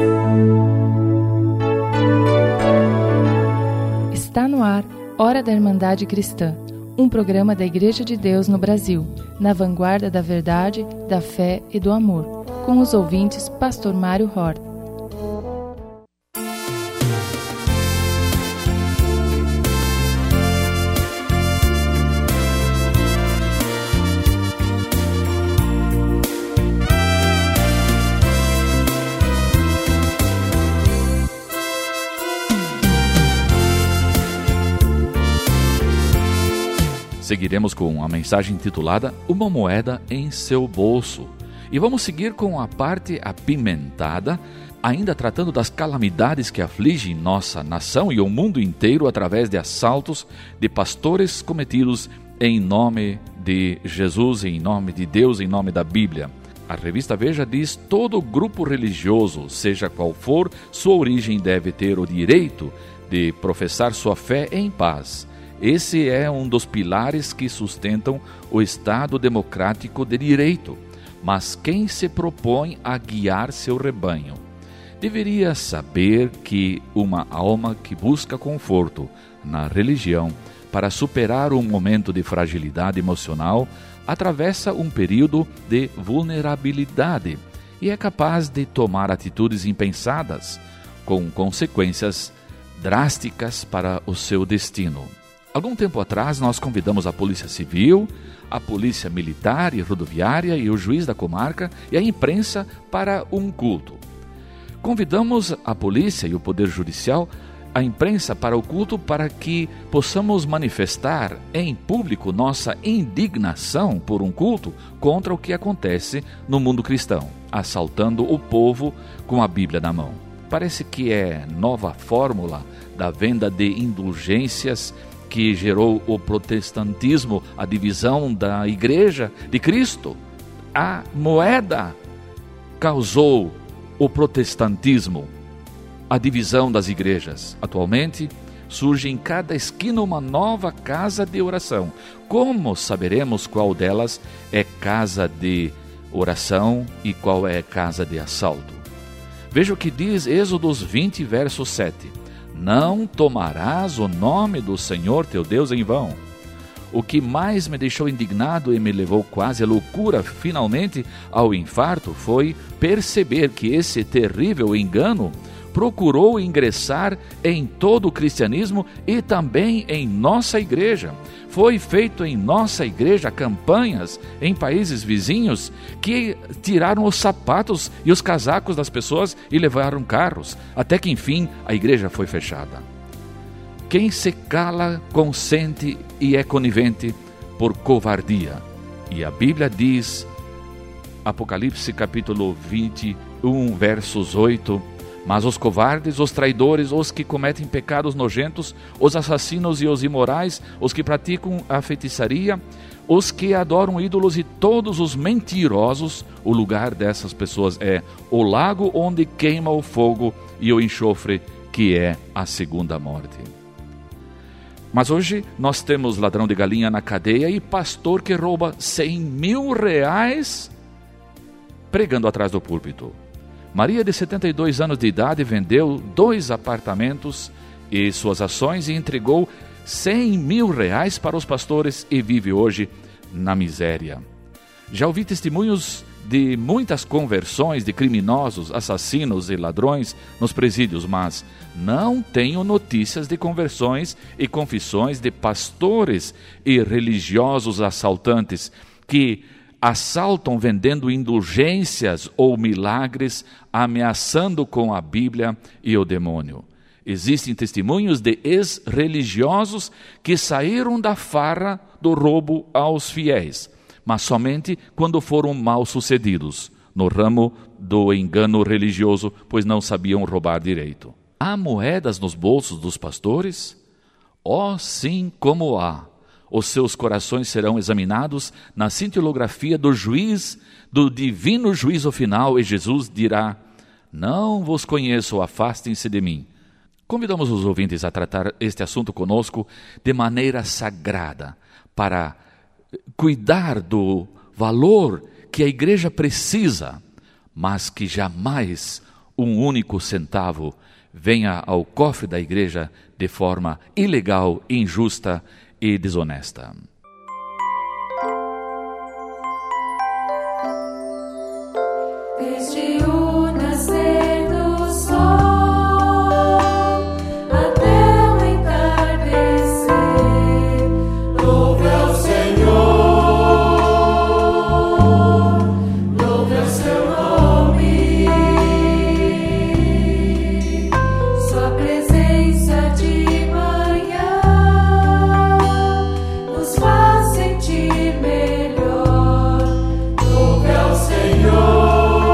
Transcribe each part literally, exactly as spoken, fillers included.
Está no ar, Hora da Irmandade Cristã, um programa da Igreja de Deus no Brasil, na vanguarda da verdade, da fé e do amor, com os ouvintes Pastor Mário Hort. Seguiremos com a mensagem intitulada Uma Moeda em Seu Bolso. E vamos seguir com a parte apimentada, ainda tratando das calamidades que afligem nossa nação e o mundo inteiro através de assaltos de pastores cometidos em nome de Jesus, em nome de Deus, em nome da Bíblia. A revista Veja diz: todo grupo religioso, seja qual for sua origem, deve ter o direito de professar sua fé em paz. Esse é um dos pilares que sustentam o Estado democrático de direito. Mas quem se propõe a guiar seu rebanho deveria saber que uma alma que busca conforto na religião para superar um momento de fragilidade emocional atravessa um período de vulnerabilidade e é capaz de tomar atitudes impensadas, com consequências drásticas para o seu destino. Algum tempo atrás, nós convidamos a Polícia Civil, a Polícia Militar e Rodoviária e o juiz da comarca e a imprensa para um culto. Convidamos a polícia e o Poder Judicial, a imprensa para o culto para que possamos manifestar em público nossa indignação por um culto contra o que acontece no mundo cristão, assaltando o povo com a Bíblia na mão. Parece que é nova fórmula da venda de indulgências que gerou o protestantismo, a divisão da Igreja de Cristo. A moeda causou o protestantismo, a divisão das igrejas. Atualmente, surge em cada esquina uma nova casa de oração. Como saberemos qual delas é casa de oração e qual é casa de assalto? Veja o que diz Êxodos vinte, verso sete. Não tomarás o nome do Senhor teu Deus em vão. O que mais me deixou indignado e me levou quase à loucura, finalmente ao infarto, foi perceber que esse terrível engano procurou ingressar em todo o cristianismo e também em nossa igreja. Foi feito em nossa igreja campanhas em países vizinhos que tiraram os sapatos e os casacos das pessoas e levaram carros, até que enfim a igreja foi fechada. Quem se cala consente e é conivente por covardia. E a Bíblia diz, Apocalipse capítulo vinte e um, versos oito, mas os covardes, os traidores, os que cometem pecados nojentos, os assassinos e os imorais, os que praticam a feitiçaria, os que adoram ídolos e todos os mentirosos, o lugar dessas pessoas é o lago onde queima o fogo e o enxofre, que é a segunda morte. Mas hoje nós temos ladrão de galinha na cadeia e pastor que rouba cem mil reais pregando atrás do púlpito. Maria, de setenta e dois anos de idade, vendeu dois apartamentos e suas ações e entregou cem mil reais para os pastores e vive hoje na miséria. Já ouvi testemunhos de muitas conversões de criminosos, assassinos e ladrões nos presídios, mas não tenho notícias de conversões e confissões de pastores e religiosos assaltantes que assaltam vendendo indulgências ou milagres, ameaçando com a Bíblia e o demônio. Existem testemunhos de ex-religiosos que saíram da farra do roubo aos fiéis, mas somente quando foram mal sucedidos no ramo do engano religioso, pois não sabiam roubar direito. Há moedas nos bolsos dos pastores? Oh, sim, como há. Os seus corações serão examinados na cintilografia do juiz, do divino juízo final, e Jesus dirá: não vos conheço, afastem-se de mim. Convidamos os ouvintes a tratar este assunto conosco de maneira sagrada, para cuidar do valor que a igreja precisa, mas que jamais um único centavo venha ao cofre da igreja de forma ilegal, injusta e desonesta. Desde o nascer do sol até o entardecer, louve ao Senhor, louve ao seu nome. Sua presença de manhã nos faz sentir melhor. Louve ao Senhor.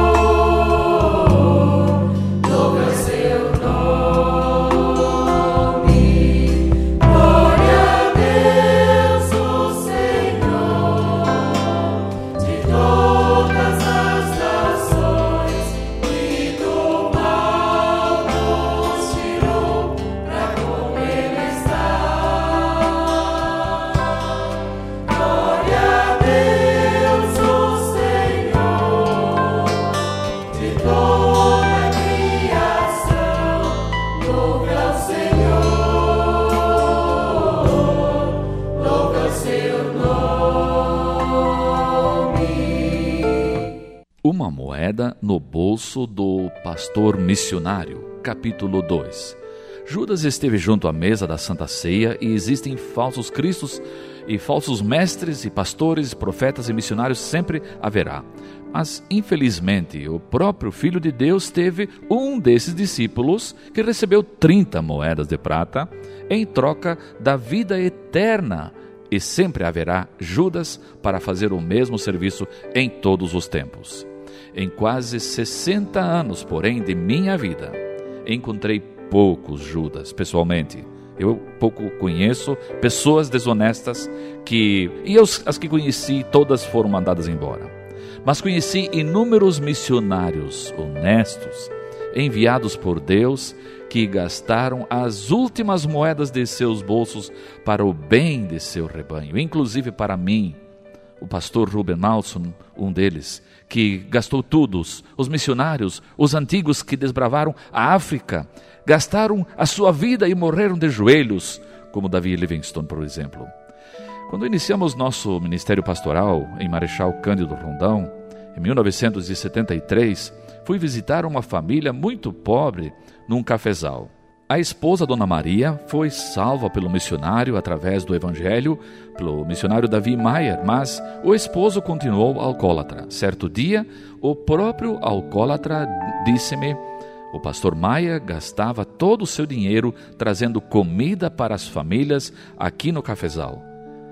Uma moeda no bolso do pastor missionário, capítulo dois. Judas esteve junto à mesa da Santa Ceia e existem falsos cristos e falsos mestres e pastores, profetas e missionários, sempre haverá. Mas, infelizmente, o próprio Filho de Deus teve um desses discípulos que recebeu trinta moedas de prata em troca da vida eterna. E sempre haverá Judas para fazer o mesmo serviço em todos os tempos. Em quase sessenta anos, porém, de minha vida, encontrei poucos Judas, pessoalmente. Eu pouco conheço pessoas desonestas que... E eu, as que conheci, todas foram mandadas embora. Mas conheci inúmeros missionários honestos, enviados por Deus, que gastaram as últimas moedas de seus bolsos para o bem de seu rebanho, inclusive para mim, o pastor Ruben Malson, um deles, que gastou tudo. Os missionários, os antigos que desbravaram a África, gastaram a sua vida e morreram de joelhos, como Davi Livingstone, por exemplo. Quando iniciamos nosso ministério pastoral em Marechal Cândido Rondão, em mil novecentos e setenta e três, fui visitar uma família muito pobre num cafezal. A esposa, Dona Maria, foi salva pelo missionário através do evangelho, pelo missionário Davi Maier, mas o esposo continuou alcoólatra. Certo dia, o próprio alcoólatra disse-me: o pastor Maier gastava todo o seu dinheiro trazendo comida para as famílias aqui no cafezal.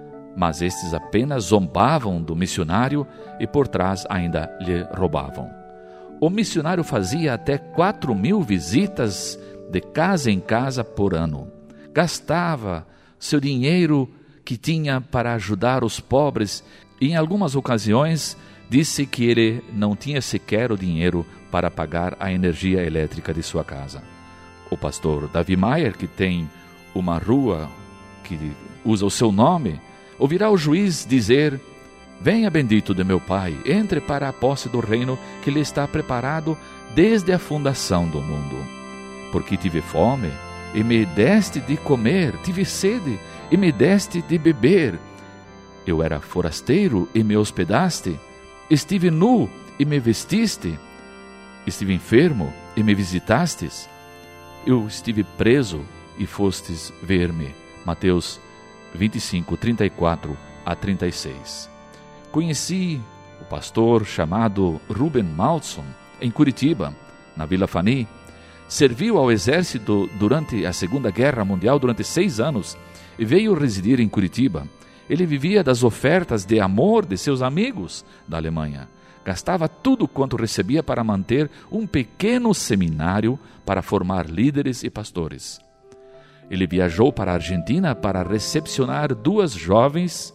Mas estes apenas zombavam do missionário e por trás ainda lhe roubavam. O missionário fazia até quatro mil visitas de casa em casa por ano. Gastava seu dinheiro que tinha para ajudar os pobres e em algumas ocasiões disse que ele não tinha sequer o dinheiro para pagar a energia elétrica de sua casa. O pastor Davi Maier, que tem uma rua que usa o seu nome, ouvirá o juiz dizer: venha, bendito de meu Pai, entre para a posse do reino que lhe está preparado desde a fundação do mundo. Porque tive fome, e me deste de comer, tive sede, e me deste de beber. Eu era forasteiro, e me hospedaste, estive nu, e me vestiste, estive enfermo, e me visitastes. Eu estive preso, e fostes ver-me. Mateus vinte e cinco, trinta e quatro a trinta e seis. Conheci o pastor chamado Ruben Malson em Curitiba, na Vila Fani. Serviu ao exército durante a Segunda Guerra Mundial durante seis anos e veio residir em Curitiba. Ele vivia das ofertas de amor de seus amigos da Alemanha. Gastava tudo quanto recebia para manter um pequeno seminário para formar líderes e pastores. Ele viajou para a Argentina para recepcionar duas jovens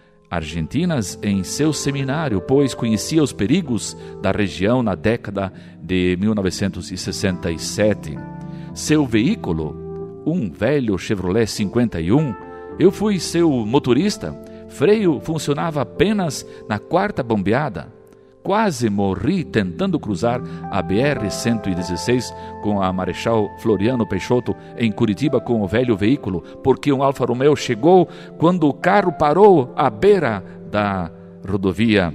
argentinas em seu seminário, pois conhecia os perigos da região na década de mil novecentos e sessenta e sete. Seu veículo, um velho Chevrolet cinquenta e um, eu fui seu motorista, freio funcionava apenas na quarta bombeada. quase morri tentando cruzar a B R cento e dezesseis com a Marechal Floriano Peixoto em Curitiba com o velho veículo, porque um Alfa Romeo chegou quando o carro parou à beira da rodovia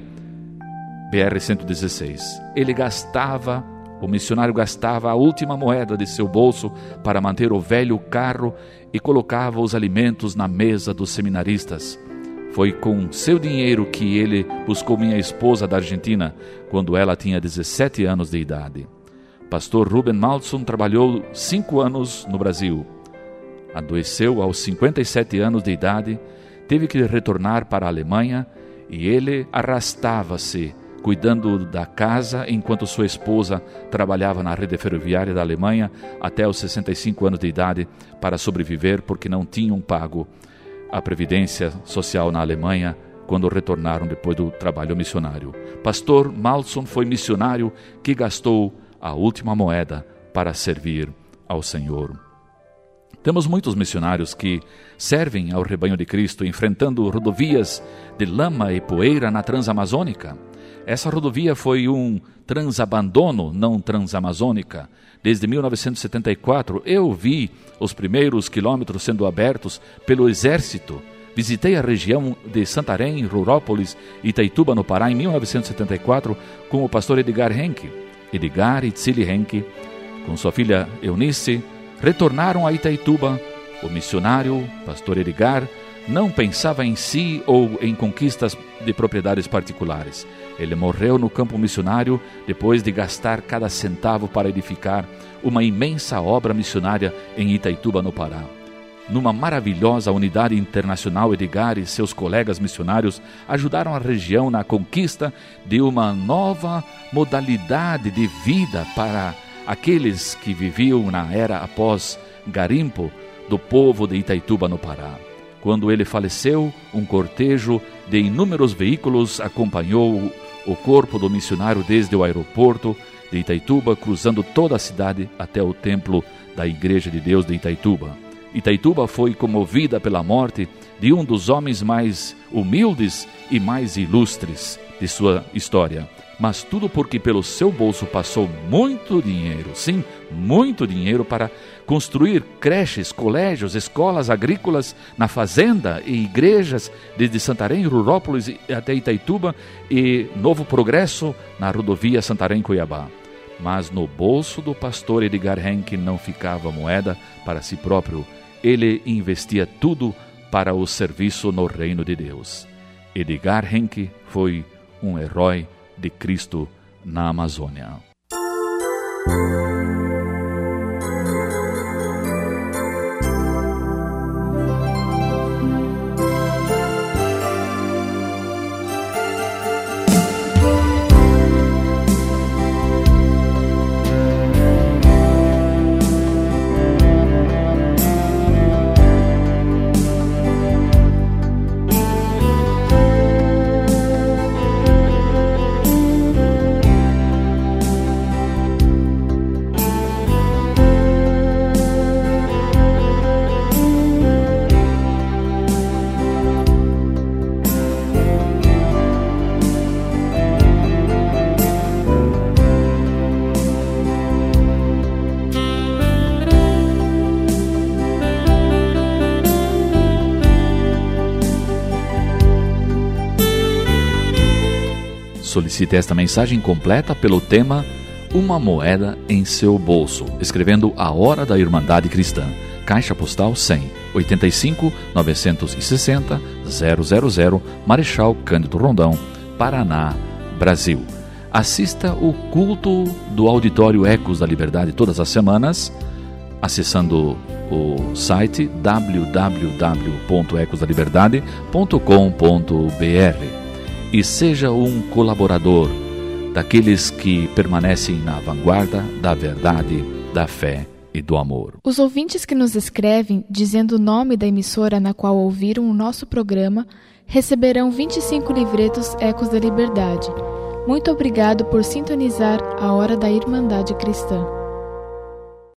B R cento e dezesseis. Ele gastava, o missionário gastava a última moeda de seu bolso para manter o velho carro e colocava os alimentos na mesa dos seminaristas. Foi com seu dinheiro que ele buscou minha esposa da Argentina, quando ela tinha dezessete anos de idade. Pastor Ruben Malson trabalhou cinco anos no Brasil. Adoeceu aos cinquenta e sete anos de idade, teve que retornar para a Alemanha e ele arrastava-se, cuidando da casa enquanto sua esposa trabalhava na rede ferroviária da Alemanha até os sessenta e cinco anos de idade para sobreviver porque não tinham pago a Previdência Social na Alemanha quando retornaram depois do trabalho missionário. Pastor Malson foi missionário que gastou a última moeda para servir ao Senhor. Temos muitos missionários que servem ao rebanho de Cristo enfrentando rodovias de lama e poeira na Transamazônica. Essa rodovia foi um transabandono, não transamazônica. Desde mil novecentos e setenta e quatro, eu vi os primeiros quilômetros sendo abertos pelo Exército. Visitei a região de Santarém, Rurópolis e Itaituba, no Pará, em mil novecentos e setenta e quatro, com o pastor Edgar Henke. Edgar e Tsili Henke, com sua filha Eunice, retornaram a Itaituba. O missionário, pastor Edgar, não pensava em si ou em conquistas de propriedades particulares. Ele morreu no campo missionário depois de gastar cada centavo para edificar uma imensa obra missionária em Itaituba, no Pará. Numa maravilhosa unidade internacional, Edgar e seus colegas missionários ajudaram a região na conquista de uma nova modalidade de vida para aqueles que viviam na era após garimpo do povo de Itaituba, no Pará. Quando ele faleceu, um cortejo de inúmeros veículos acompanhou o corpo do missionário desde o aeroporto de Itaituba, cruzando toda a cidade até o templo da Igreja de Deus de Itaituba. Itaituba foi comovida pela morte de um dos homens mais humildes e mais ilustres de sua história. Mas tudo porque pelo seu bolso passou muito dinheiro, sim, muito dinheiro para construir creches, colégios, escolas agrícolas na fazenda e igrejas desde Santarém, Rurópolis até Itaituba e Novo Progresso na rodovia Santarém-Cuiabá. Mas no bolso do pastor Edgar Henke não ficava moeda para si próprio. Ele investia tudo para o serviço no reino de Deus. Edgar Henke foi um herói de Cristo na Amazônia. Solicite esta mensagem completa pelo tema Uma Moeda em Seu Bolso, escrevendo A Hora da Irmandade Cristã, Caixa Postal cem, oitenta e cinco, novecentos e sessenta, zero zero zero, Marechal Cândido Rondão, Paraná, Brasil. Assista o culto do Auditório Ecos da Liberdade todas as semanas, acessando o site w w w ponto ecos da liberdade ponto com ponto b r. E seja um colaborador daqueles que permanecem na vanguarda da verdade, da fé e do amor. Os ouvintes que nos escrevem dizendo o nome da emissora na qual ouviram o nosso programa receberão vinte e cinco livretos Ecos da Liberdade. Muito obrigado por sintonizar a Hora da Irmandade Cristã.